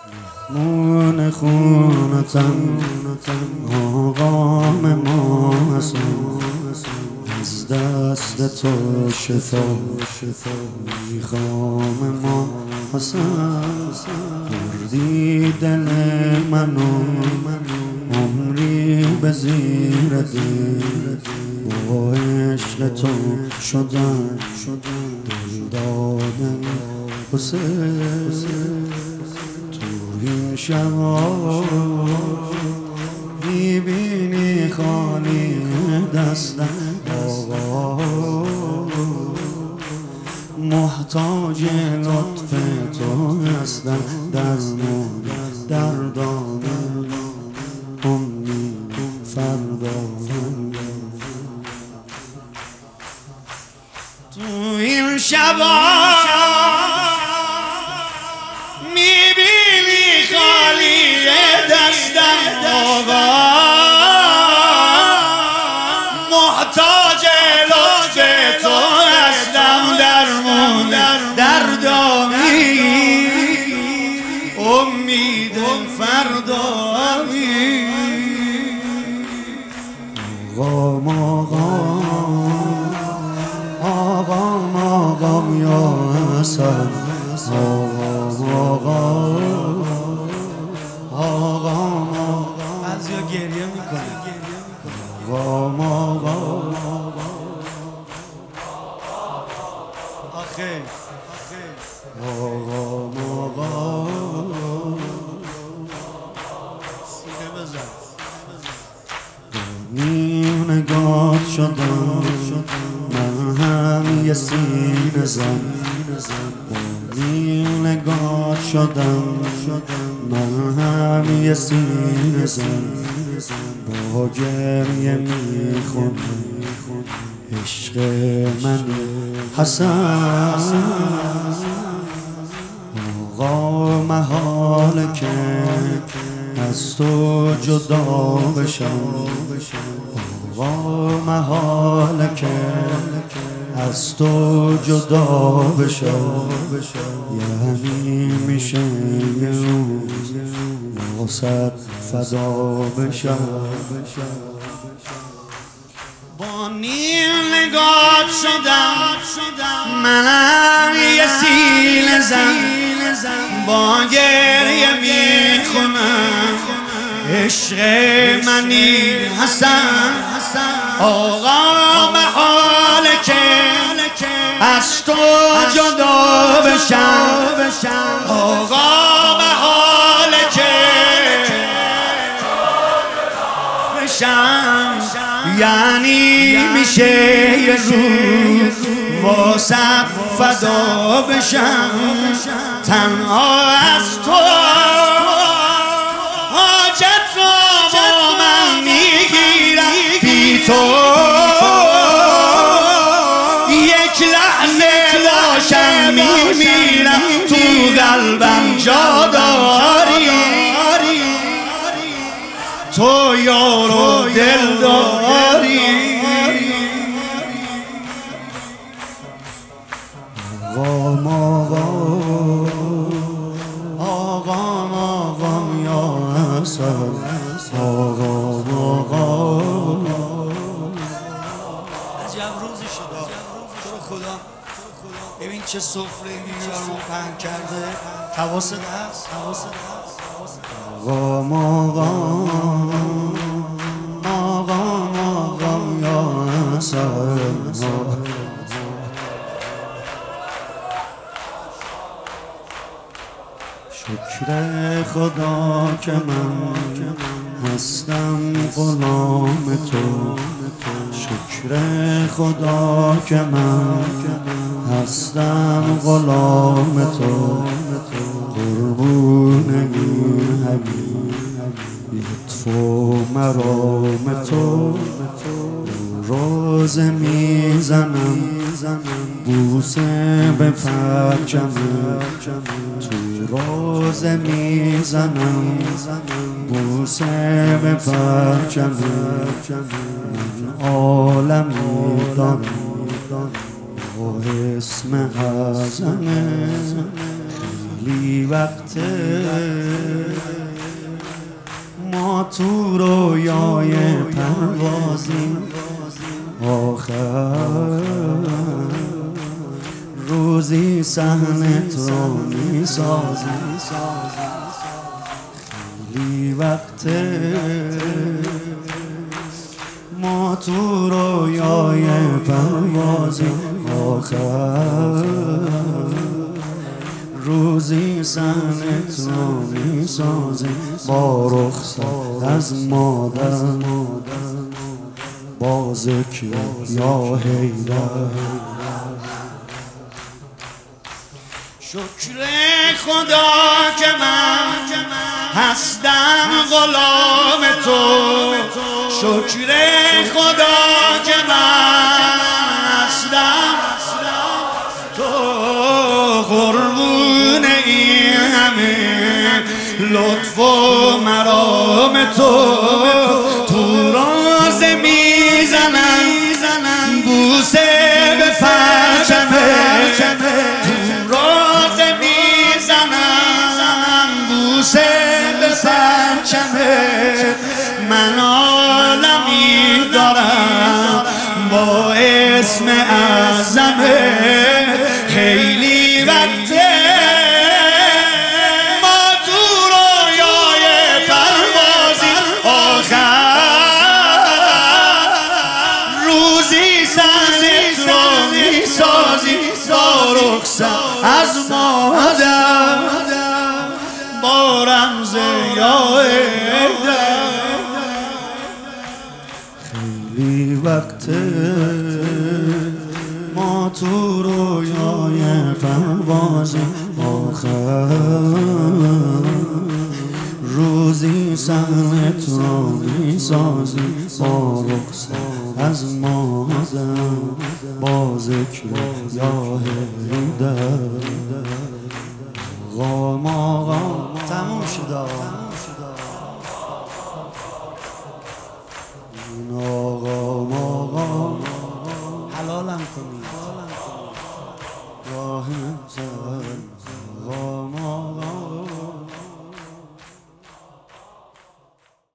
مون خونتم آقام ما هستم، از دست تو شفا میخوام ما حسن. بردی دل منو عمری به زیر دل، با عشق تو شدن دل دادن حسین. تو این شبا میبینی خالی دستم آقا، محتاج لطف تو هستم، درمون دردان امید فردا. تو این شبا میبینی خالی دستم آقا، محتاج لطف تو هستم، درمون دردامی امید فردامی. آقام یا حسن، آقام بعضیا گریه میکنه. آخه سینه بزن. نیم نگاه شدم من هم یه سینه زن، نیم نگاه شدم من هم یه سینه زن، با گریه میخونم عشق من حسن. آقا محاله که از تو جدا بشم، آقا محاله که از تو جدا بشم، یعنی میشه یه روز واسه فدا بشم. با نیم نگاه شدم منم یه سیل زن، با گریه میخونم عشق منی حسن. آقا محاله که از تو جدا بشم، آقا محاله که بشم، یعنی میشه یه روز واسه فدا بشم. تنها از تو حاجت رو با من میگیرم، بی تو یک لحظه باشم میمیرم. تو قلبم جا داری، تو یار و دل داری. آقام یا حسن، عجب روزی شد تو رو خدا. ببین چه سفره اینجا رو پهن کرده، حواست هست. آقام یا حسن. شکر خدا که من هستم غلام تو، شکر خدا که من هستم غلام تو. قربون این حبیب لطف و مرام تو، روزه میزنم بوسه به پرچمت، تو روزه میزنم بوسه به پرچمت. من عالمی دانم با اسم حسنه، خیلی وقته تو رویای پروازیم آخر روزی صحنت رو میسازیم خیلی وقته ما تو رویای پروازیم آخر روزی صحنت رو میسازیم با رخصت از مادر با ذکر یا حیدر شکر خدا که من هستم غلام تو شکر خدا که من هستم تو قربون این همه لطف و مرام تو تو راز میزنم بوسه به پرچمه تو راز میزنم بوسه به پرچمه من عالمی دارم با اسم اعظمه خیلی وقته ما تو رویای پروازیم آخر روزی صحنت رو میسازیم با رخصت از مادر با رمز یا حیدر خیلی وقته ما تو رویای پروازیم آخر روزی صحنت رو میسازیم با رخصت از مادر با ذکر یا حیدر آقا تموم شد آقا حلالم کنی راهم